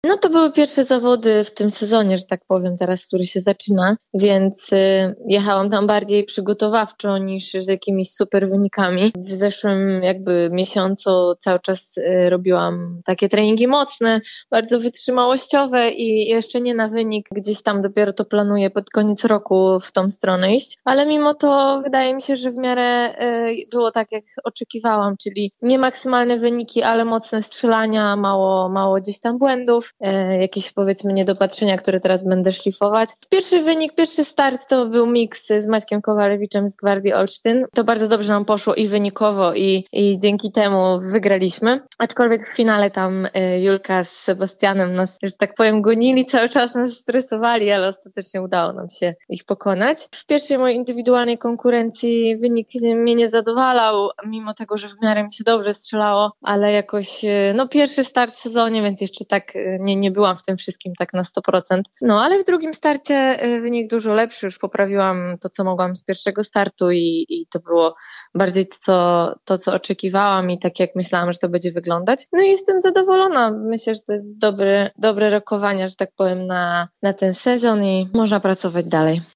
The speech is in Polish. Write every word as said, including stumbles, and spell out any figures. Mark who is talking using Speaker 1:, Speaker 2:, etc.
Speaker 1: No to były pierwsze zawody w tym sezonie, że tak powiem, teraz, który się zaczyna, więc y, jechałam tam bardziej przygotowawczo niż z jakimiś super wynikami. W zeszłym jakby miesiącu cały czas y, robiłam takie treningi mocne, bardzo wytrzymałościowe i jeszcze nie na wynik, gdzieś tam dopiero to planuję pod koniec roku w tą stronę iść, ale mimo to wydaje mi się, że w miarę y, było tak, jak oczekiwałam, czyli nie maksymalne wyniki, ale mocne strzelania, mało, mało gdzieś tam błędów, e, jakieś powiedzmy niedopatrzenia, które teraz będę szlifować. Pierwszy wynik, pierwszy start to był miks z Maćkiem Kowalewiczem z Gwardii Olsztyn. To bardzo dobrze nam poszło i wynikowo i, i dzięki temu wygraliśmy. Aczkolwiek w finale tam e, Julka z Sebastianem nas, że tak powiem, gonili, cały czas nas stresowali, ale ostatecznie udało nam się ich pokonać. W pierwszej mojej indywidualnej konkurencji wynik mnie nie zadowalał, mimo tego, że w miarę mi się dobrze strzelało, ale jakoś, e, no pierwszy start w sezonie, więc jeszcze tak e, nie, nie byłam w tym wszystkim tak na sto procent. No ale w drugim starcie e, wynik dużo lepszy, już poprawiłam to, co mogłam z pierwszego startu i, i to było bardziej to co, to, co oczekiwałam i tak jak myślałam, że to będzie wyglądać. No i jestem zadowolona. Myślę, że to jest dobre, dobre rokowanie, że tak powiem, na, na ten sezon i można pracować dalej.